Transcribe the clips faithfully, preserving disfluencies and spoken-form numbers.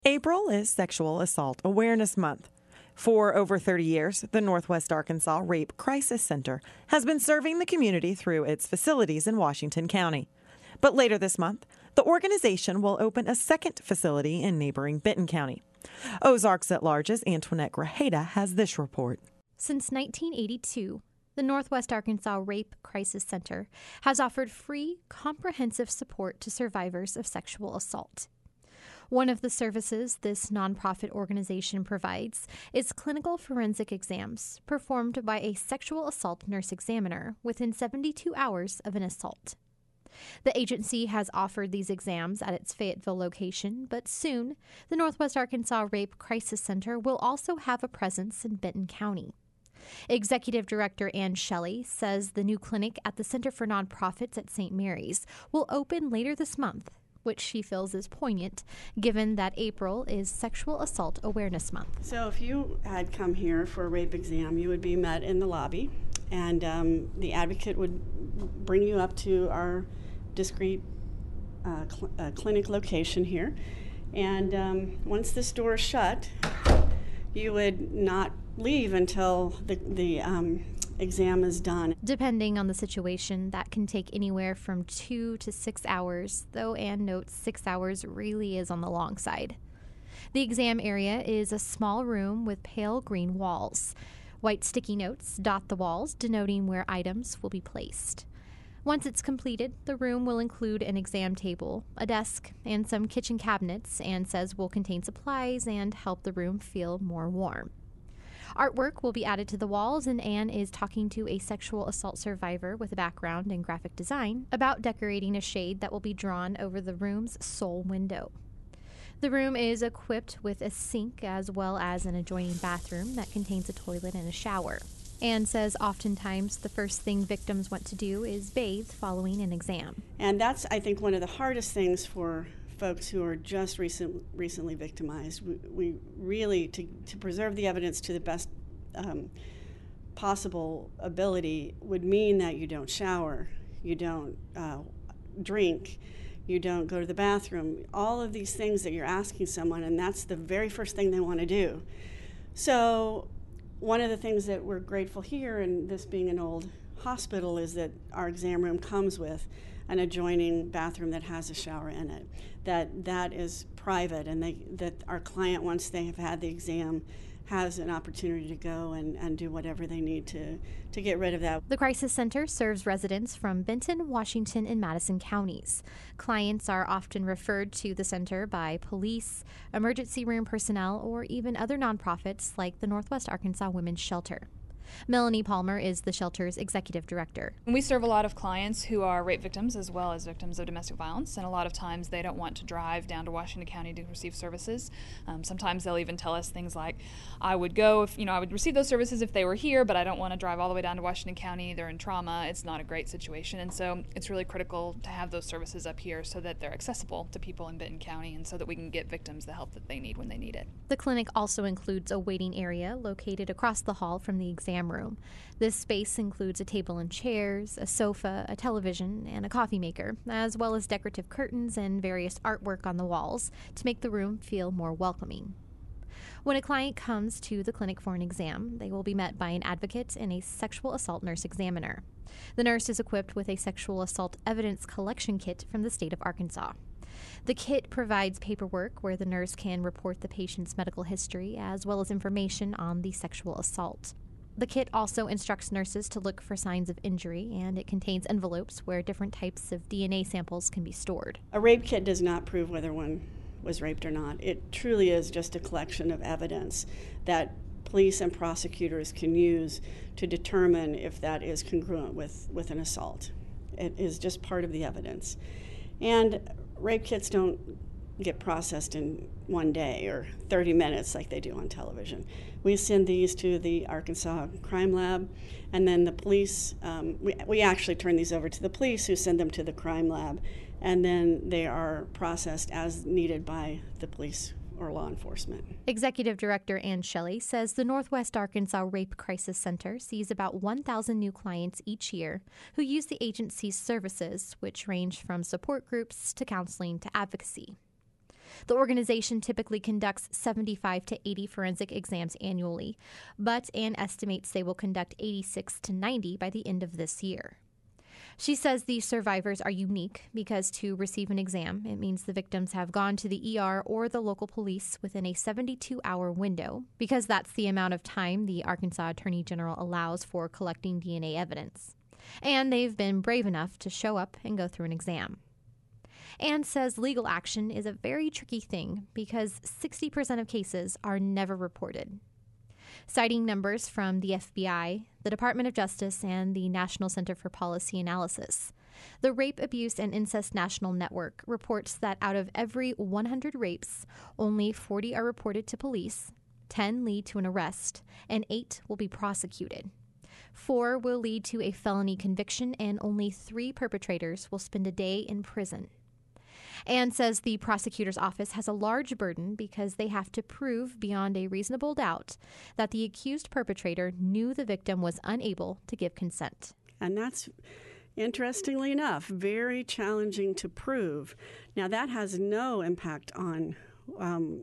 April is Sexual Assault Awareness Month. For over thirty years, the Northwest Arkansas Rape Crisis Center has been serving the community through its facilities in Washington County. But later this month, the organization will open a second facility in neighboring Benton County. Ozarks at Large's Antoinette Grajeda has this report. Since nineteen eighty-two, the Northwest Arkansas Rape Crisis Center has offered free, comprehensive support to survivors of sexual assault. One of the services this nonprofit organization provides is clinical forensic exams performed by a sexual assault nurse examiner within seventy-two hours of an assault. The agency has offered these exams at its Fayetteville location, but soon the Northwest Arkansas Rape Crisis Center will also have a presence in Benton County. Executive Director Ann Shelley says the new clinic at the Center for Nonprofits at Saint Mary's will open later this month, which she feels is poignant, given that April is Sexual Assault Awareness Month. So if you had come here for a rape exam, you would be met in the lobby, and um, the advocate would bring you up to our discrete uh, cl- uh, clinic location here. And um, once this door is shut, you would not leave until the, the um, exam is done. Depending on the situation, that can take anywhere from two to six hours, though Ann notes six hours really is on the long side. The exam area is a small room with pale green walls. White sticky notes dot the walls, denoting where items will be placed. Once it's completed, the room will include an exam table, a desk, and some kitchen cabinets, and says will contain supplies and help the room feel more warm. Artwork will be added to the walls, and Ann is talking to a sexual assault survivor with a background in graphic design about decorating a shade that will be drawn over the room's sole window. The room is equipped with a sink as well as an adjoining bathroom that contains a toilet and a shower. Ann says oftentimes the first thing victims want to do is bathe following an exam. And that's, I think, one of the hardest things for folks who are just recent, recently victimized. We, we really, to, to preserve the evidence to the best um, possible ability would mean that you don't shower, you don't uh, drink, you don't go to the bathroom, all of these things that you're asking someone, and that's the very first thing they want to do. So one of the things that we're grateful here, and this being an old hospital, is that our exam room comes with an adjoining bathroom that has a shower in it, that that is private, and they, that our client, once they have had the exam, has an opportunity to go and, and do whatever they need to, to get rid of that. The Crisis Center serves residents from Benton, Washington, and Madison counties. Clients are often referred to the center by police, emergency room personnel, or even other nonprofits like the Northwest Arkansas Women's Shelter. Melanie Palmer is the shelter's executive director. We serve a lot of clients who are rape victims as well as victims of domestic violence, and a lot of times they don't want to drive down to Washington County to receive services. Um, sometimes they'll even tell us things like, I would go if, you know, I would receive those services if they were here, but I don't want to drive all the way down to Washington County. They're in trauma. It's not a great situation, and so it's really critical to have those services up here so that they're accessible to people in Benton County and so that we can get victims the help that they need when they need it. The clinic also includes a waiting area located across the hall from the exam room. This space includes a table and chairs, a sofa, a television, and a coffee maker, as well as decorative curtains and various artwork on the walls to make the room feel more welcoming. When a client comes to the clinic for an exam, they will be met by an advocate and a sexual assault nurse examiner. The nurse is equipped with a sexual assault evidence collection kit from the state of Arkansas. The kit provides paperwork where the nurse can report the patient's medical history as well as information on the sexual assault. The kit also instructs nurses to look for signs of injury, and it contains envelopes where different types of D N A samples can be stored. A rape kit does not prove whether one was raped or not. It truly is just a collection of evidence that police and prosecutors can use to determine if that is congruent with, with an assault. It is just part of the evidence. And rape kits don't get processed in one day or thirty minutes like they do on television. We send these to the Arkansas Crime Lab, and then the police, um, we, we actually turn these over to the police, who send them to the crime lab, and then they are processed as needed by the police or law enforcement. Executive Director Ann Shelley says the Northwest Arkansas Rape Crisis Center sees about one thousand new clients each year who use the agency's services, which range from support groups to counseling to advocacy. The organization typically conducts seventy-five to eighty forensic exams annually, but Anne estimates they will conduct eighty-six to ninety by the end of this year. She says these survivors are unique because to receive an exam, it means the victims have gone to the E R or the local police within a seventy-two hour window, because that's the amount of time the Arkansas Attorney General allows for collecting D N A evidence. And they've been brave enough to show up and go through an exam. Anne says legal action is a very tricky thing because sixty percent of cases are never reported. Citing numbers from the F B I, the Department of Justice, and the National Center for Policy Analysis, the Rape, Abuse, and Incest National Network reports that out of every one hundred rapes, only forty are reported to police, ten lead to an arrest, and eight will be prosecuted. Four will lead to a felony conviction, and only three perpetrators will spend a day in prison. Anne says the prosecutor's office has a large burden because they have to prove beyond a reasonable doubt that the accused perpetrator knew the victim was unable to give consent. And that's, interestingly enough, very challenging to prove. Now, that has no impact on um,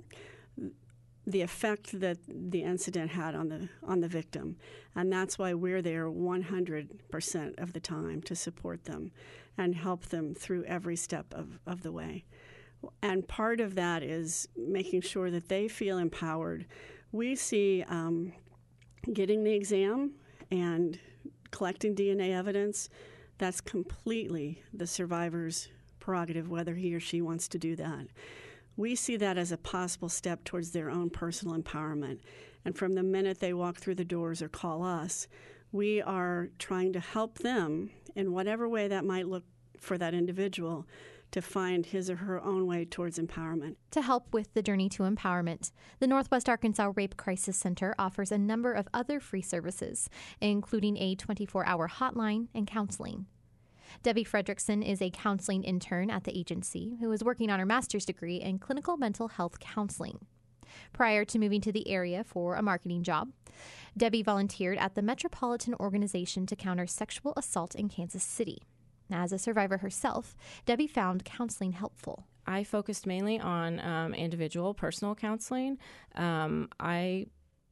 the effect that the incident had on the on the victim. And that's why we're there one hundred percent of the time to support them and help them through every step of, of the way. And part of that is making sure that they feel empowered. We see um, getting the exam and collecting D N A evidence, that's completely the survivor's prerogative, whether he or she wants to do that. We see that as a possible step towards their own personal empowerment. And from the minute they walk through the doors or call us, we are trying to help them in whatever way that might look for that individual to find his or her own way towards empowerment. To help with the journey to empowerment, the Northwest Arkansas Rape Crisis Center offers a number of other free services, including a twenty-four hour hotline and counseling. Debbie Fredrickson is a counseling intern at the agency who is working on her master's degree in clinical mental health counseling. Prior to moving to the area for a marketing job, Debbie volunteered at the Metropolitan Organization to Counter Sexual Assault in Kansas City. As a survivor herself, Debbie found counseling helpful. I focused mainly on um, individual personal counseling. Um, I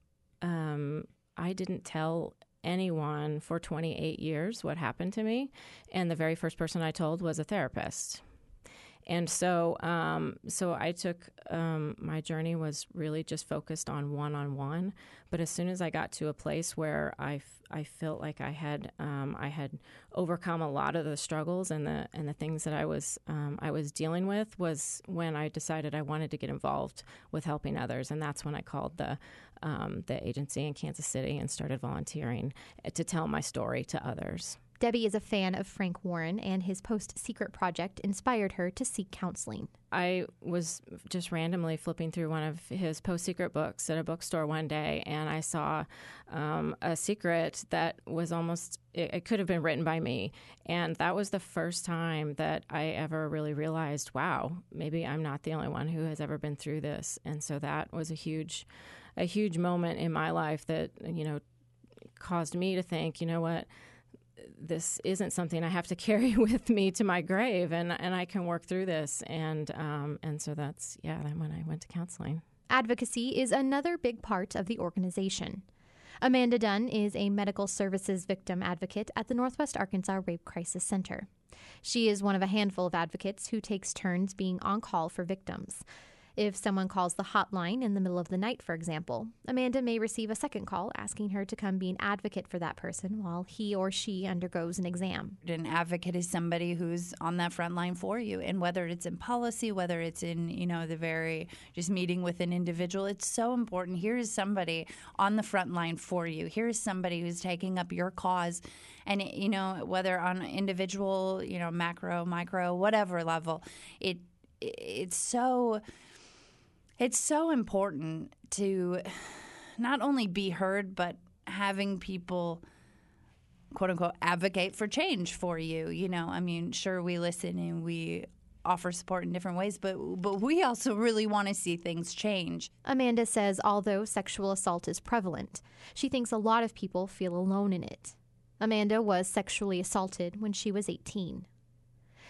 um, I didn't tell anyone for twenty-eight years what happened to me, and the very first person I told was a therapist. And so um, so I took, um, my journey was really just focused on one-on-one. But as soon as I got to a place where I, f- I felt like I had um, I had overcome a lot of the struggles and the and the things that I was um, I was dealing with, was when I decided I wanted to get involved with helping others. And that's when I called the um, the agency in Kansas City and started volunteering to tell my story to others. Debbie is a fan of Frank Warren, and his Post-Secret project inspired her to seek counseling. I was just randomly flipping through one of his Post-Secret books at a bookstore one day, and I saw um, a secret that was almost, it, it could have been written by me. And that was the first time that I ever really realized, wow, maybe I'm not the only one who has ever been through this. And so that was a huge, a huge moment in my life that, you know, caused me to think, you know what, this isn't something I have to carry with me to my grave, and and I can work through this. And um, and so that's, yeah, then when I went to counseling. Advocacy is another big part of the organization. Amanda Dunn is a medical services victim advocate at the Northwest Arkansas Rape Crisis Center. She is one of a handful of advocates who takes turns being on call for victims. If someone calls the hotline in the middle of the night, for example, Amanda may receive a second call asking her to come be an advocate for that person while he or she undergoes an exam. An advocate is somebody who's on that front line for you. And whether it's in policy, whether it's in, you know, the very just meeting with an individual, it's so important. Here is somebody on the front line for you. Here is somebody who's taking up your cause. And, you know, whether on individual, you know, macro, micro, whatever level, it it's so... It's so important to not only be heard, but having people, quote unquote, advocate for change for you. You know, I mean, sure, we listen and we offer support in different ways, but but we also really want to see things change. Amanda says although sexual assault is prevalent, she thinks a lot of people feel alone in it. Amanda was sexually assaulted when she was eighteen.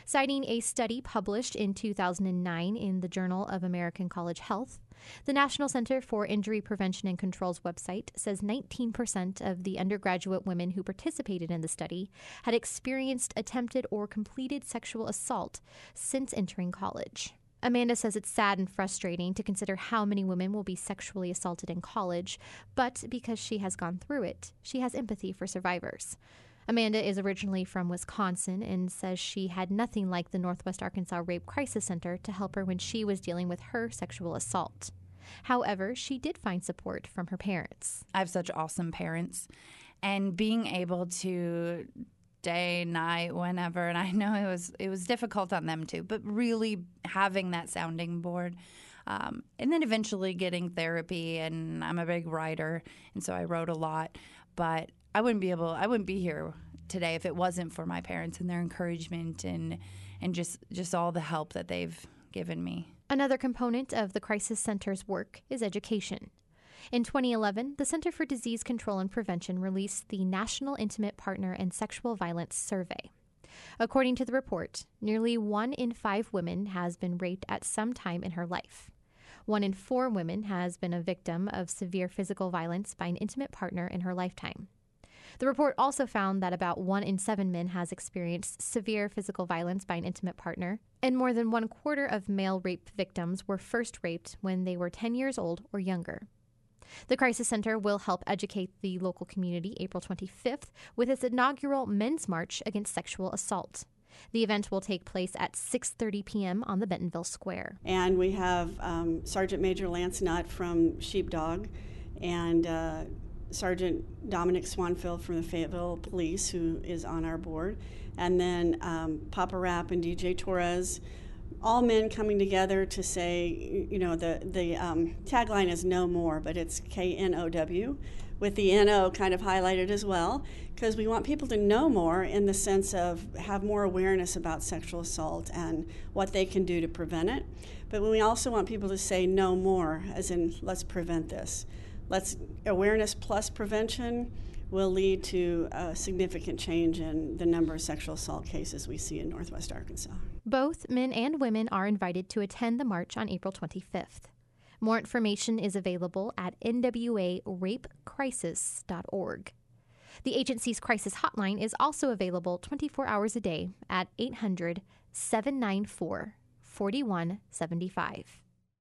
Citing a study published in two thousand nine in the Journal of American College Health, the National Center for Injury Prevention and Control's website says nineteen percent of the undergraduate women who participated in the study had experienced attempted or completed sexual assault since entering college. Amanda says it's sad and frustrating to consider how many women will be sexually assaulted in college, but because she has gone through it, she has empathy for survivors. Amanda is originally from Wisconsin and says she had nothing like the Northwest Arkansas Rape Crisis Center to help her when she was dealing with her sexual assault. However, she did find support from her parents. I have such awesome parents, and being able to day, night, whenever, and I know it was it was difficult on them too, but really having that sounding board. Um, and then eventually getting therapy, and I'm a big writer, and so I wrote a lot, but I wouldn't be able, I wouldn't be here today if it wasn't for my parents and their encouragement and and just, just all the help that they've given me. Another component of the Crisis Center's work is education. In twenty eleven, the Center for Disease Control and Prevention released the National Intimate Partner and Sexual Violence Survey. According to the report, nearly one in five women has been raped at some time in her life. One in four women has been a victim of severe physical violence by an intimate partner in her lifetime. The report also found that about one in seven men has experienced severe physical violence by an intimate partner, and more than one quarter of male rape victims were first raped when they were ten years old or younger. The Crisis Center will help educate the local community April twenty-fifth with its inaugural Men's March Against Sexual Assault. The event will take place at six thirty p.m. on the Bentonville Square. And we have um, Sergeant Major Lance Nutt from Sheepdog and uh, Sergeant Dominic Swanfield from the Fayetteville Police, who is on our board, and then um, Papa Rap and D J Torres, all men coming together to say, you know, the, the um, tagline is no more, but it's K N O W, with the N O kind of highlighted as well, because we want people to know more in the sense of have more awareness about sexual assault and what they can do to prevent it. But we also want people to say no more, as in let's prevent this. Let's awareness plus prevention will lead to a significant change in the number of sexual assault cases we see in Northwest Arkansas. Both men and women are invited to attend the march on April twenty-fifth. More information is available at N W A rape crisis dot org. The agency's crisis hotline is also available twenty-four hours a day at eight hundred, seven nine four, four one seven five.